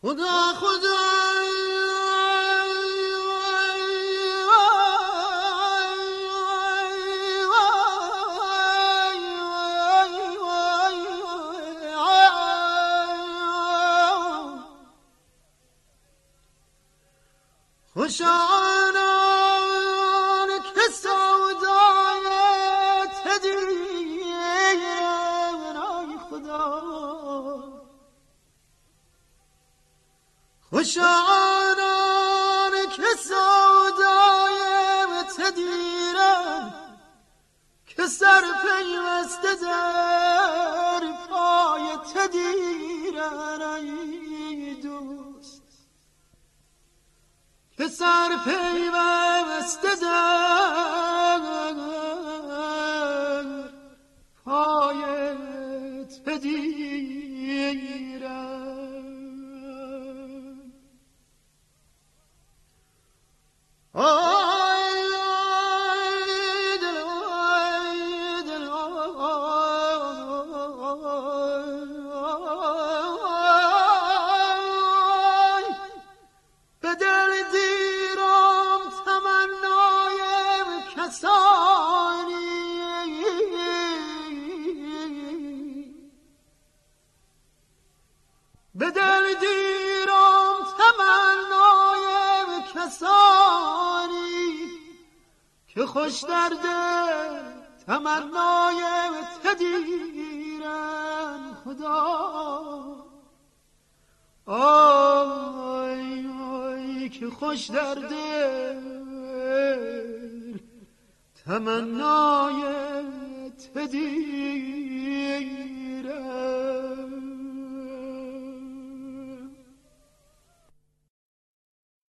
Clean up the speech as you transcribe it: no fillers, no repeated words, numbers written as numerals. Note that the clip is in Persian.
خدا خدا خوش آنان که سودایت دیرن ای خدا خوش آنان که سودایت دیرن که سر پیوسته در پایت دیرن ای دوست که سر پیوسته در پایت بدیرم آی دل آی دل آی به دل دیرم تمنای کسانی به دل دیرم تمنای کسانی که خوش درد تمنای تدیرن خدا آی آی که خوش درد تمنای تدیرن